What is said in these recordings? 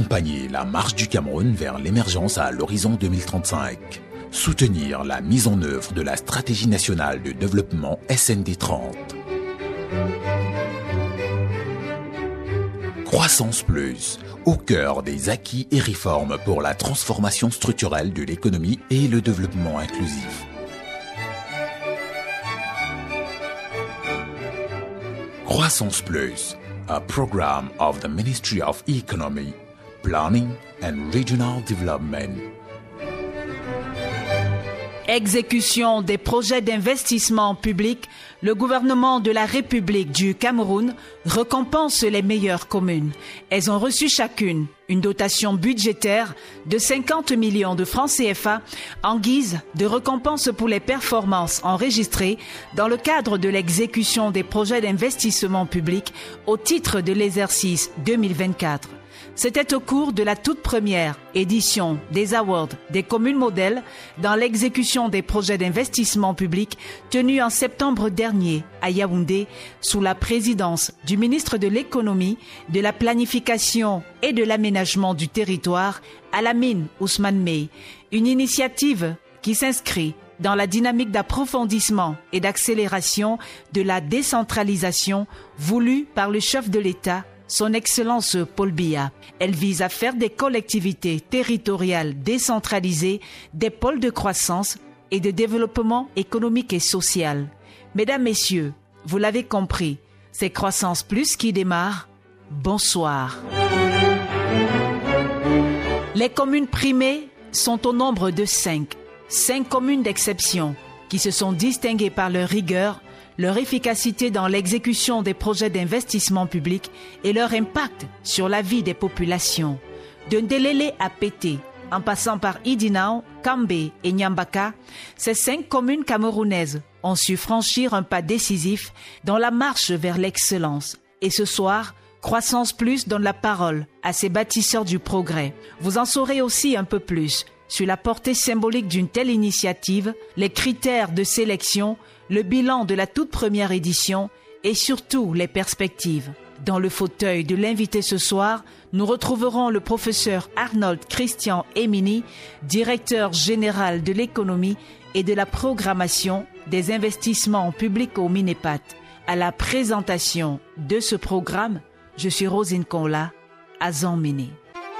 accompagner la marche du Cameroun vers l'émergence à l'horizon 2035. Soutenir la mise en œuvre de la stratégie nationale de développement SND 30. Croissance Plus, au cœur des acquis et réformes pour la transformation structurelle de l'économie et le développement inclusif. Croissance Plus, a program of the Ministry of Economy, Planning and Regional Development. Exécution des projets d'investissement public, le gouvernement de la République du Cameroun récompense les meilleures communes. Elles ont reçu chacune une dotation budgétaire de 50 millions de francs CFA en guise de récompense pour les performances enregistrées dans le cadre de l'exécution des projets d'investissement public au titre de l'exercice 2024. C'était au cours de la toute première édition des Awards des communes modèles dans l'exécution des projets d'investissement public tenus en septembre dernier à Yaoundé sous la présidence du ministre de l'Économie, de la Planification et de l'Aménagement du territoire, Alamine Ousmane Mey. Une initiative qui s'inscrit dans la dynamique d'approfondissement et d'accélération de la décentralisation voulue par le chef de l'État, Son Excellence Paul Biya. Elle vise à faire des collectivités territoriales décentralisées des pôles de croissance et de développement économique et social. Mesdames, Messieurs, vous l'avez compris, c'est Croissance Plus qui démarre. Bonsoir. Les communes primées sont au nombre de 5. 5 communes d'exception qui se sont distinguées par leur rigueur, leur efficacité dans l'exécution des projets d'investissement public et leur impact sur la vie des populations. De Ndelele à Pété, en passant par Idinao, Kambé et Nyambaka, ces 5 communes camerounaises ont su franchir un pas décisif dans la marche vers l'excellence. Et ce soir, Croissance Plus donne la parole à ces bâtisseurs du progrès. Vous en saurez aussi un peu plus sur la portée symbolique d'une telle initiative, les critères de sélection, le bilan de la toute première édition et surtout les perspectives. Dans le fauteuil de l'invité ce soir, nous retrouverons le professeur Arnold Christian Emini, directeur général de l'économie et de la programmation des investissements publics au Minepat. À la présentation de ce programme, je suis Rosine Konla, à Zanmini.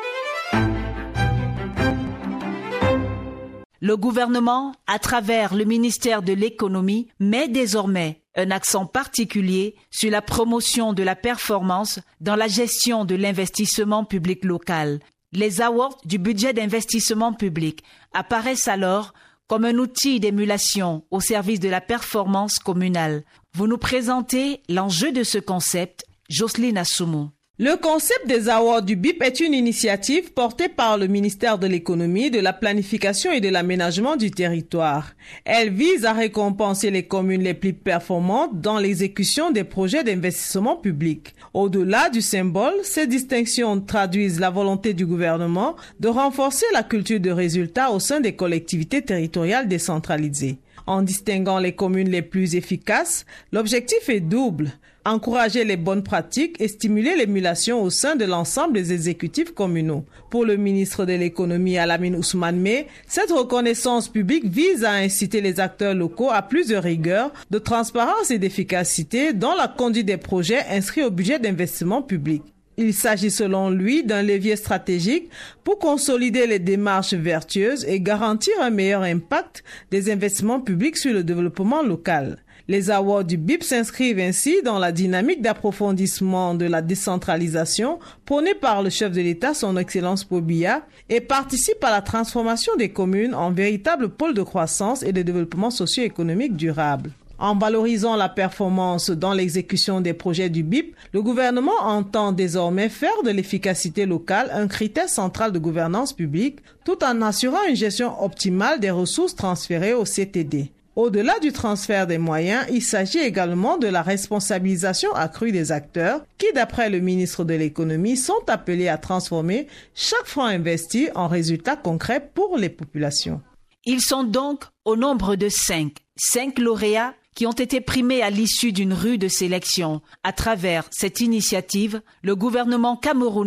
Le gouvernement, à travers le ministère de l'Économie, met désormais un accent particulier sur la promotion de la performance dans la gestion de l'investissement public local. Les awards du budget d'investissement public apparaissent alors comme un outil d'émulation au service de la performance communale. Vous nous présentez l'enjeu de ce concept, Jocelyne Assoumou. Le concept des awards du BIP est une initiative portée par le ministère de l'Économie, de la Planification et de l'Aménagement du territoire. Elle vise à récompenser les communes les plus performantes dans l'exécution des projets d'investissement public. Au-delà du symbole, ces distinctions traduisent la volonté du gouvernement de renforcer la culture de résultats au sein des collectivités territoriales décentralisées. En distinguant les communes les plus efficaces, l'objectif est double. Encourager les bonnes pratiques et stimuler l'émulation au sein de l'ensemble des exécutifs communaux. Pour le ministre de l'Économie Alamine Ousmane Mey, cette reconnaissance publique vise à inciter les acteurs locaux à plus de rigueur, de transparence et d'efficacité dans la conduite des projets inscrits au budget d'investissement public. Il s'agit selon lui d'un levier stratégique pour consolider les démarches vertueuses et garantir un meilleur impact des investissements publics sur le développement local. Les awards du BIP s'inscrivent ainsi dans la dynamique d'approfondissement de la décentralisation prônée par le chef de l'État, Son Excellence Paul Biya, et participent à la transformation des communes en véritables pôles de croissance et de développement socio-économique durable. En valorisant la performance dans l'exécution des projets du BIP, le gouvernement entend désormais faire de l'efficacité locale un critère central de gouvernance publique, tout en assurant une gestion optimale des ressources transférées au CTD. Au-delà du transfert des moyens, il s'agit également de la responsabilisation accrue des acteurs qui, d'après le ministre de l'Économie, sont appelés à transformer chaque franc investi en résultats concrets pour les populations. Ils sont donc au nombre de 5 lauréats qui ont été primés à l'issue d'une rude sélection. À travers cette initiative, le gouvernement camerounais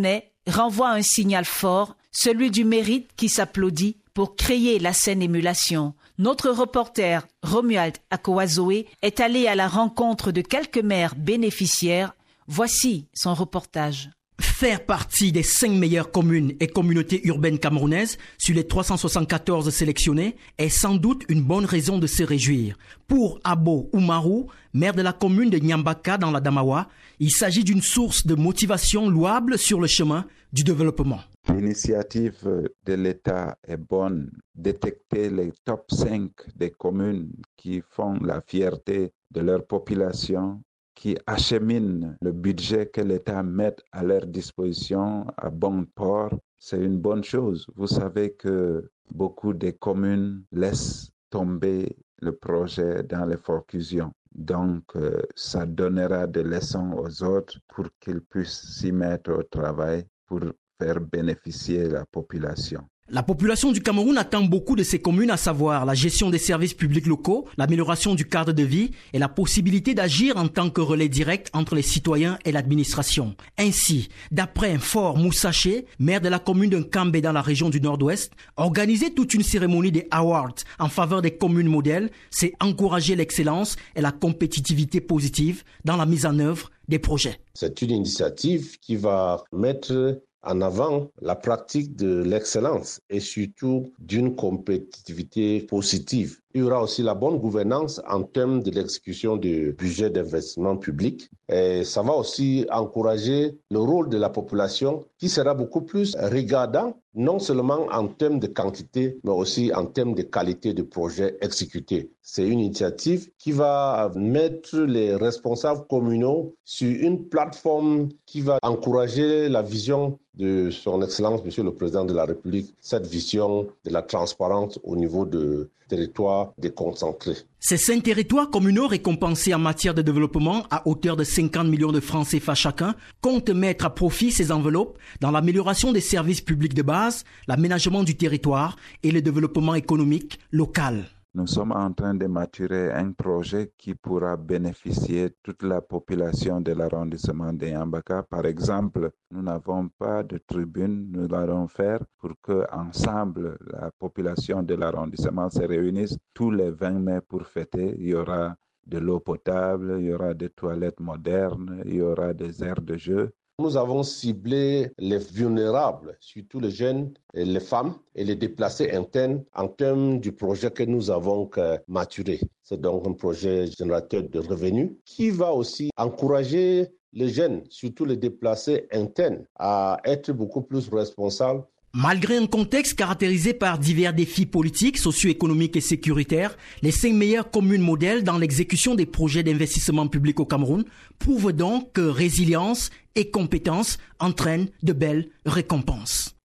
renvoie un signal fort, celui du mérite qui s'applaudit pour créer la saine émulation. Notre reporter Romuald Akowazoé est allé à la rencontre de quelques maires bénéficiaires. Voici son reportage. Faire partie des 5 meilleures communes et communautés urbaines camerounaises sur les 374 sélectionnées est sans doute une bonne raison de se réjouir. Pour Abo Oumarou, maire de la commune de Nyambaka dans la Damawa, il s'agit d'une source de motivation louable sur le chemin du développement. L'initiative de l'État est bonne. Détecter les top 5 des communes qui font la fierté de leur population, qui acheminent le budget que l'État met à leur disposition à bon port, c'est une bonne chose. Vous savez que beaucoup de communes laissent tomber le projet dans les forclusions. Donc, ça donnera des leçons aux autres pour qu'ils puissent s'y mettre au travail pour faire bénéficier la population. La population du Cameroun attend beaucoup de ces communes, à savoir la gestion des services publics locaux, l'amélioration du cadre de vie et la possibilité d'agir en tant que relais direct entre les citoyens et l'administration. Ainsi, d'après un fort Moussaché, maire de la commune de Nkambé dans la région du Nord-Ouest, organiser toute une cérémonie des awards en faveur des communes modèles, c'est encourager l'excellence et la compétitivité positive dans la mise en œuvre des projets. C'est une initiative qui va mettre en avant la pratique de l'excellence et surtout d'une compétitivité positive. Il y aura aussi la bonne gouvernance en termes de l'exécution du budget d'investissement public. Et ça va aussi encourager le rôle de la population qui sera beaucoup plus regardant, non seulement en termes de quantité, mais aussi en termes de qualité de projets exécutés. C'est une initiative qui va mettre les responsables communaux sur une plateforme qui va encourager la vision de son Excellence, Monsieur le Président de la République, cette vision de la transparence au niveau de territoires déconcentrés. Ces 5 territoires communaux récompensés en matière de développement à hauteur de 50 millions de francs CFA chacun comptent mettre à profit ces enveloppes dans l'amélioration des services publics de base, l'aménagement du territoire et le développement économique local. Nous sommes en train de maturer un projet qui pourra bénéficier toute la population de l'arrondissement de Nyambaka. Par exemple, nous n'avons pas de tribune, nous allons faire pour que ensemble la population de l'arrondissement se réunisse tous les 20 mai pour fêter. Il y aura de l'eau potable, il y aura des toilettes modernes, il y aura des aires de jeu. Nous avons ciblé les vulnérables, surtout les jeunes, et les femmes et les déplacés internes en termes du projet que nous avons maturé. C'est donc un projet générateur de revenus qui va aussi encourager les jeunes, surtout les déplacés internes, à être beaucoup plus responsables. Malgré un contexte caractérisé par divers défis politiques, socio-économiques et sécuritaires, les 5 meilleures communes modèles dans l'exécution des projets d'investissement public au Cameroun prouvent donc que résilience et compétence entraînent de belles récompenses.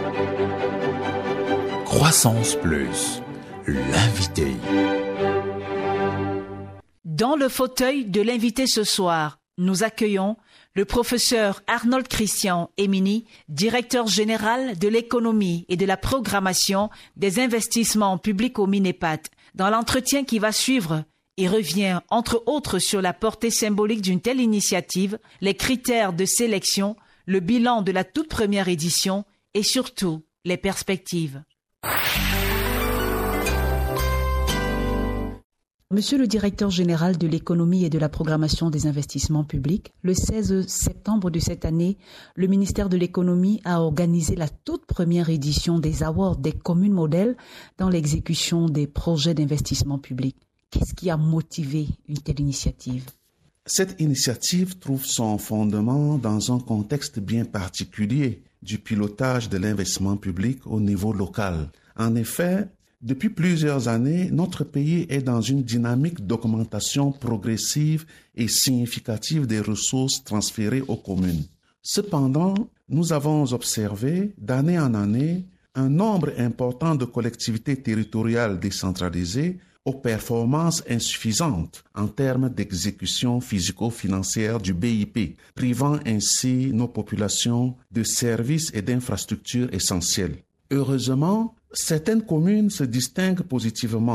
Croissance Plus, l'invité. Dans le fauteuil de l'invité ce soir, nous accueillons le professeur Arnold Christian Emini, directeur général de l'économie et de la programmation des investissements publics au Minepat. Dans l'entretien qui va suivre, il revient entre autres sur la portée symbolique d'une telle initiative, les critères de sélection, le bilan de la toute première édition et surtout les perspectives. Monsieur le directeur général de l'économie et de la programmation des investissements publics, le 16 septembre de cette année, le ministère de l'économie a organisé la toute première édition des awards des communes modèles dans l'exécution des projets d'investissement public. Qu'est-ce qui a motivé une telle initiative? Cette initiative trouve son fondement dans un contexte bien particulier du pilotage de l'investissement public au niveau local. En effet, depuis plusieurs années, notre pays est dans une dynamique d'augmentation progressive et significative des ressources transférées aux communes. Cependant, nous avons observé d'année en année un nombre important de collectivités territoriales décentralisées aux performances insuffisantes en termes d'exécution physico-financière du BIP, privant ainsi nos populations de services et d'infrastructures essentielles. Heureusement, certaines communes se distinguent positivement,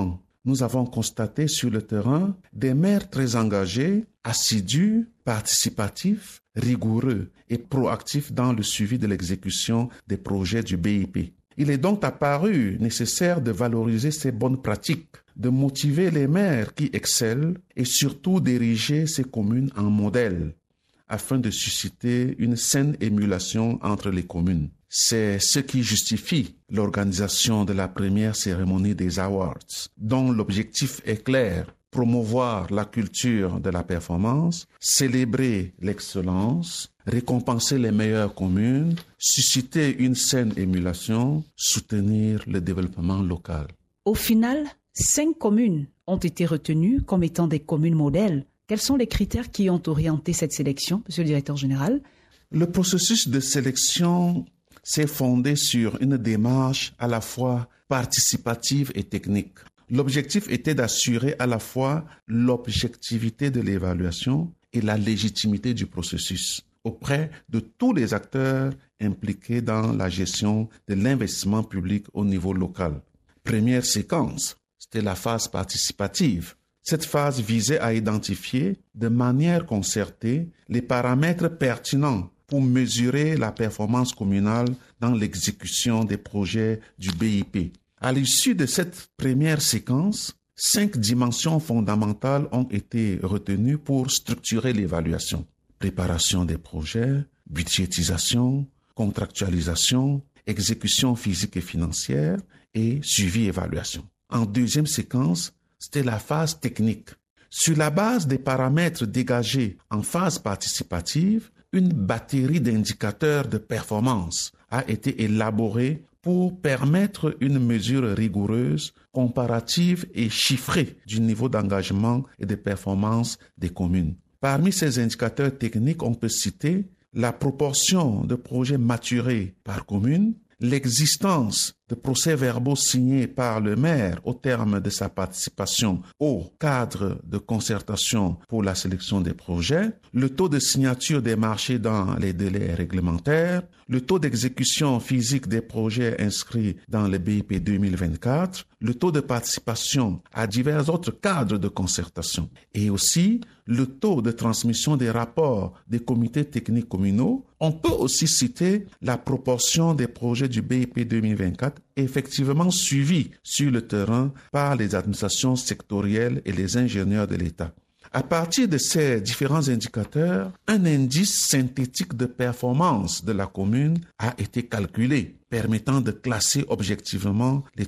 nous avons constaté sur le terrain des maires très engagés, assidus, participatifs, rigoureux et proactifs dans le suivi de l'exécution des projets du BIP. Il est donc apparu nécessaire de valoriser ces bonnes pratiques, de motiver les maires qui excellent et surtout d'ériger ces communes en modèle, afin de susciter une saine émulation entre les communes. C'est ce qui justifie l'organisation de la première cérémonie des Awards, dont l'objectif est clair: promouvoir la culture de la performance, célébrer l'excellence, récompenser les meilleures communes, susciter une saine émulation, soutenir le développement local. Au final, 5 communes ont été retenues comme étant des communes modèles. Quels sont les critères qui ont orienté cette sélection, monsieur le directeur général? Le processus de sélection s'est fondé sur une démarche à la fois participative et technique. L'objectif était d'assurer à la fois l'objectivité de l'évaluation et la légitimité du processus auprès de tous les acteurs impliqués dans la gestion de l'investissement public au niveau local. Première séquence, c'était la phase participative. Cette phase visait à identifier de manière concertée les paramètres pertinents pour mesurer la performance communale dans l'exécution des projets du BIP. À l'issue de cette première séquence, 5 dimensions fondamentales ont été retenues pour structurer l'évaluation. Préparation des projets, budgétisation, contractualisation, exécution physique et financière et suivi-évaluation. En deuxième séquence, c'était la phase technique. Sur la base des paramètres dégagés en phase participative, une batterie d'indicateurs de performance a été élaborée pour permettre une mesure rigoureuse, comparative et chiffrée du niveau d'engagement et de performance des communes. Parmi ces indicateurs techniques, on peut citer la proportion de projets maturés par commune, l'existence de procès-verbaux signés par le maire au terme de sa participation au cadre de concertation pour la sélection des projets, le taux de signature des marchés dans les délais réglementaires, le taux d'exécution physique des projets inscrits dans le BIP 2024, le taux de participation à divers autres cadres de concertation et aussi le taux de transmission des rapports des comités techniques communaux. On peut aussi citer la proportion des projets du BIP 2024 effectivement suivis sur le terrain par les administrations sectorielles et les ingénieurs de l'État. À partir de ces différents indicateurs, un indice synthétique de performance de la commune a été calculé, permettant de classer objectivement les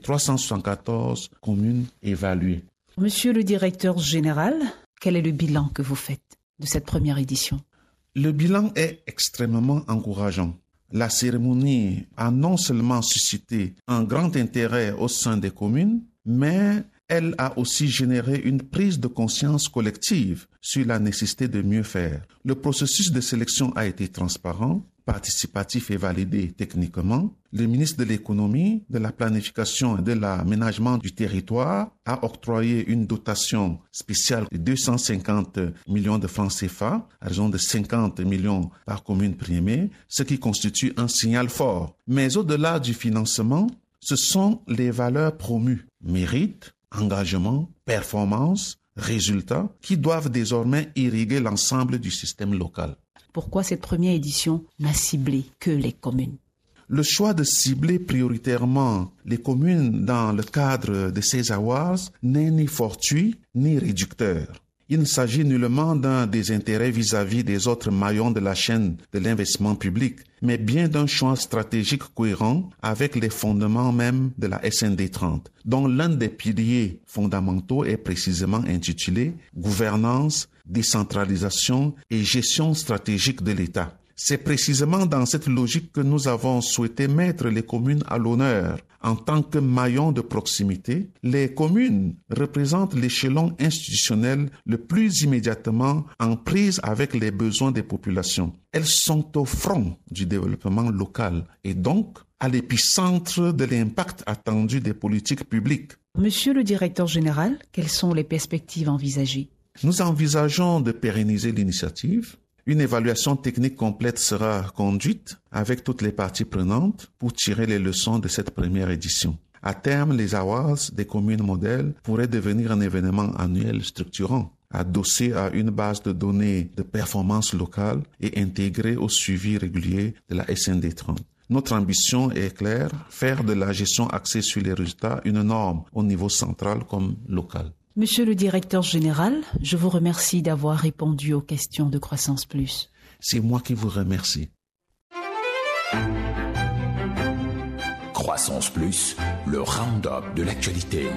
374 communes évaluées. Monsieur le directeur général, quel est le bilan que vous faites de cette première édition? Le bilan est extrêmement encourageant. La cérémonie a non seulement suscité un grand intérêt au sein des communes, mais elle a aussi généré une prise de conscience collective sur la nécessité de mieux faire. Le processus de sélection a été transparent, participatif et validé techniquement. Le ministre de l'Économie, de la Planification et de l'Aménagement du territoire a octroyé une dotation spéciale de 250 millions de francs CFA, à raison de 50 millions par commune primée, ce qui constitue un signal fort. Mais au-delà du financement, ce sont les valeurs promues, mérite, engagement, performance, résultats, qui doivent désormais irriguer l'ensemble du système local. Pourquoi cette première édition n'a ciblé que les communes? Le choix de cibler prioritairement les communes dans le cadre de ces awards n'est ni fortuit ni réducteur. Il ne s'agit nullement d'un désintérêt vis-à-vis des autres maillons de la chaîne de l'investissement public, mais bien d'un choix stratégique cohérent avec les fondements même de la SND 30, dont l'un des piliers fondamentaux est précisément intitulé « Gouvernance, décentralisation et gestion stratégique de l'État ». C'est précisément dans cette logique que nous avons souhaité mettre les communes à l'honneur. En tant que maillons de proximité, les communes représentent l'échelon institutionnel le plus immédiatement en prise avec les besoins des populations. Elles sont au front du développement local et donc à l'épicentre de l'impact attendu des politiques publiques. Monsieur le directeur général, quelles sont les perspectives envisagées? Nous envisageons de pérenniser l'initiative. Une évaluation technique complète sera conduite avec toutes les parties prenantes pour tirer les leçons de cette première édition. À terme, les awards des communes modèles pourraient devenir un événement annuel structurant, adossé à une base de données de performance locale et intégré au suivi régulier de la SND 30. Notre ambition est claire, faire de la gestion axée sur les résultats une norme au niveau central comme local. Monsieur le directeur général, je vous remercie d'avoir répondu aux questions de Croissance Plus. C'est moi qui vous remercie. Croissance Plus, le round-up de l'actualité.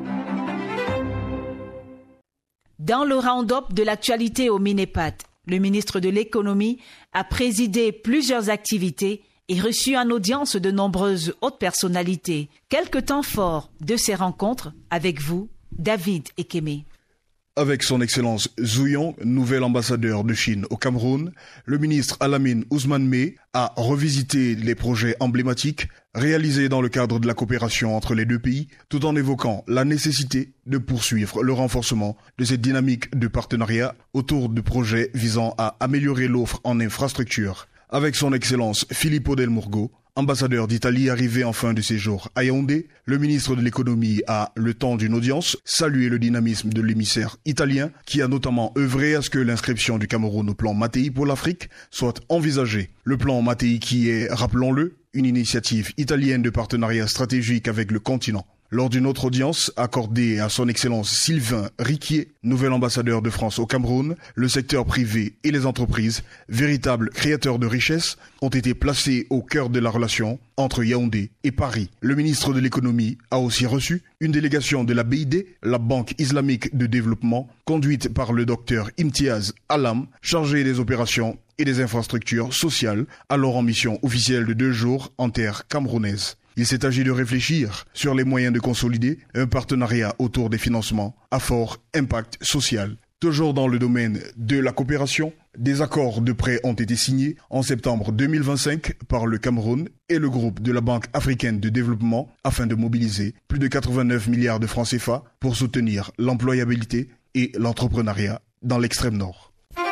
Dans le round-up de l'actualité au Minepat, le ministre de l'Économie a présidé plusieurs activités et reçu en audience de nombreuses hautes personnalités. Quelques temps forts de ces rencontres avec vous, David Ekeme. Avec son Excellence Zhu Yong, nouvel ambassadeur de Chine au Cameroun, le ministre Al-Amin Ousmane Meh a revisité les projets emblématiques réalisés dans le cadre de la coopération entre les deux pays, tout en évoquant la nécessité de poursuivre le renforcement de cette dynamique de partenariat autour de projets visant à améliorer l'offre en infrastructure. Avec son Excellence Filippo Del Murgo, ambassadeur d'Italie arrivé en fin de séjour à Yaoundé, le ministre de l'économie a, le temps d'une audience, salué le dynamisme de l'émissaire italien qui a notamment œuvré à ce que l'inscription du Cameroun au plan Mattei pour l'Afrique soit envisagée. Le plan Mattei qui est, rappelons-le, une initiative italienne de partenariat stratégique avec le continent. Lors d'une autre audience accordée à son Excellence Sylvain Riquier, nouvel ambassadeur de France au Cameroun, le secteur privé et les entreprises, véritables créateurs de richesses, ont été placés au cœur de la relation entre Yaoundé et Paris. Le ministre de l'économie a aussi reçu une délégation de la BID, la Banque islamique de développement, conduite par le docteur Imtiaz Alam, chargé des opérations et des infrastructures sociales, alors en mission officielle de 2 jours en terre camerounaise. Il s'est agi de réfléchir sur les moyens de consolider un partenariat autour des financements à fort impact social. Toujours dans le domaine de la coopération, des accords de prêt ont été signés en septembre 2025 par le Cameroun et le groupe de la Banque africaine de développement afin de mobiliser plus de 89 milliards de francs CFA pour soutenir l'employabilité et l'entrepreneuriat dans l'extrême nord.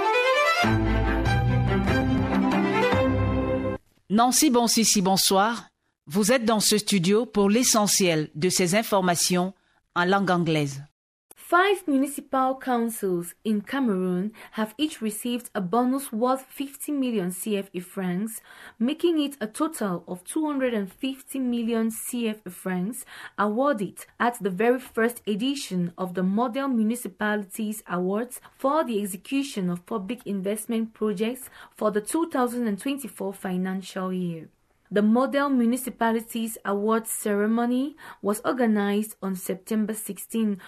Nancy Bonsissi, bonsoir. Vous êtes dans ce studio pour l'essentiel de ces informations en langue anglaise. 5 municipal councils in Cameroon have each received a bonus worth 50 million CFA francs, making it a total of 250 million CFA francs awarded at the very first edition of the Model Municipalities Awards for the execution of public investment projects for the 2024 financial year. The Model Municipalities Awards ceremony was organized on September 16,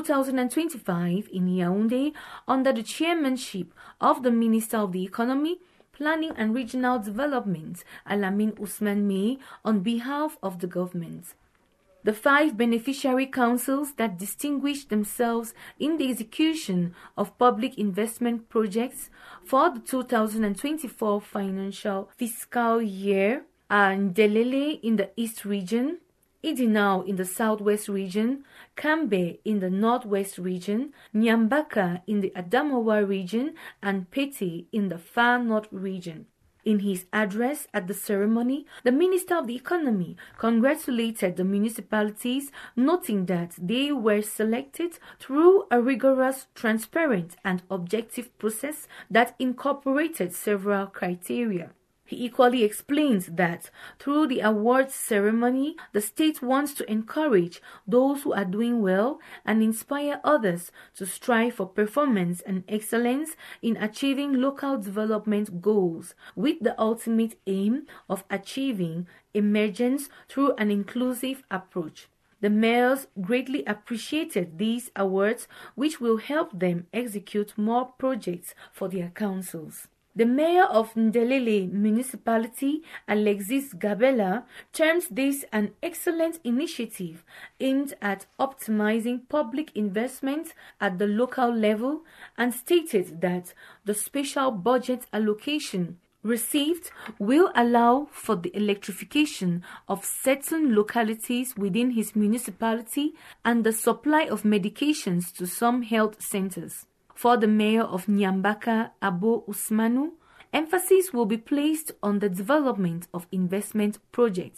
2025 in Yaoundé under the chairmanship of the Minister of the Economy, Planning and Regional Development, Al-Amin Ousmane Meh, on behalf of the government. The 5 beneficiary councils that distinguished themselves in the execution of public investment projects for the 2024 financial fiscal year are Ndelele in the East region, Idinao in the Southwest region, Kambe in the Northwest region, Nyambaka in the Adamawa region, and Pete in the Far North region. In his address at the ceremony, the Minister of the Economy congratulated the municipalities, noting that they were selected through a rigorous, transparent, and objective process that incorporated several criteria. He equally explains that through the awards ceremony, the state wants to encourage those who are doing well and inspire others to strive for performance and excellence in achieving local development goals, with the ultimate aim of achieving emergence through an inclusive approach. The mayors greatly appreciated these awards, which will help them execute more projects for their councils. The mayor of Ndelele municipality, Alexis Gabella, terms this an excellent initiative aimed at optimizing public investment at the local level and stated that the special budget allocation received will allow for the electrification of certain localities within his municipality and the supply of medications to some health centers. For the mayor of Nyambaka, Abo Usmanu, emphasis will be placed on the development of investment projects.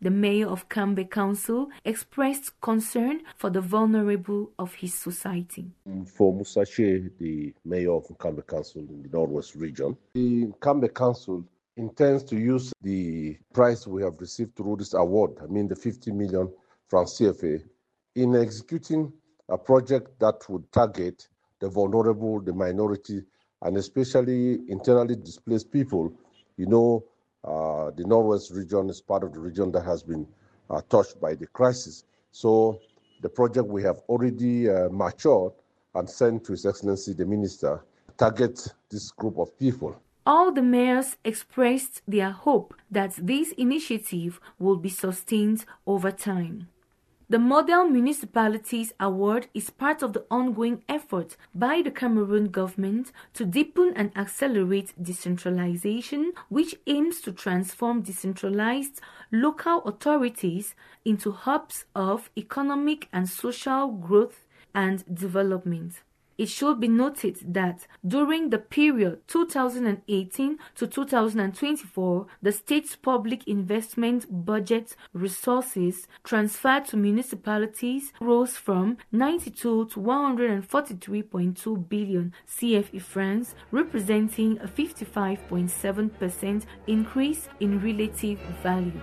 The mayor of Cambe Council expressed concern for the vulnerable of his society. For Musache, the mayor of Cambe Council in the Northwest region, the Cambe Council intends to use the prize we have received through this award, the 50 million francs CFA, in executing a project that would target the vulnerable, the minority, and especially internally displaced people. The Northwest region is part of the region that has been touched by the crisis. So the project we have already matured and sent to His Excellency the Minister targets this group of people. All the mayors expressed their hope that this initiative will be sustained over time. The Model Municipalities Award is part of the ongoing effort by the Cameroon government to deepen and accelerate decentralization, which aims to transform decentralized local authorities into hubs of economic and social growth and development. It should be noted that during the period 2018 to 2024, the state's public investment budget resources transferred to municipalities rose from 92 to 143.2 billion CFE francs, representing a 55.7% increase in relative value.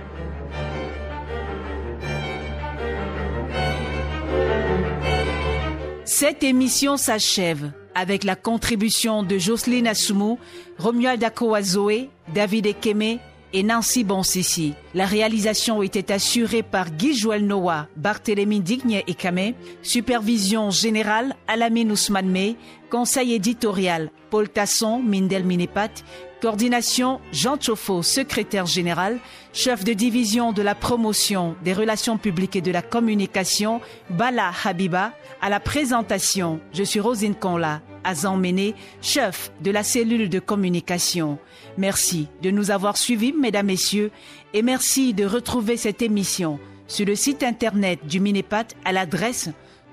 Cette émission s'achève avec la contribution de Jocelyne Assoumou, Romuald Akowazoé, David Ekeme et Nancy Bonsissi. La réalisation était assurée par Guy-Joël Noah, Barthélémy Digne et Kamé, supervision générale Alamine Ousmane Mey, conseil éditorial Paul Tasson, Mindel Minepat, coordination Jean Tchofo, secrétaire général, chef de division de la promotion des relations publiques et de la communication, Bala Habiba. À la présentation, je suis Rosine Conla, Azan Méné, chef de la cellule de communication. Merci de nous avoir suivis, mesdames, messieurs, et merci de retrouver cette émission sur le site internet du Minepat à l'adresse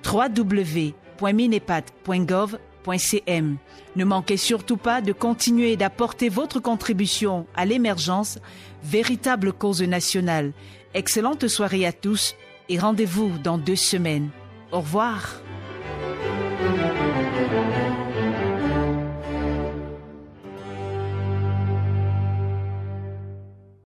www.minepat.gov.cm. Ne manquez surtout pas de continuer d'apporter votre contribution à l'émergence, véritable cause nationale. Excellente soirée à tous et rendez-vous dans 2 semaines. Au revoir.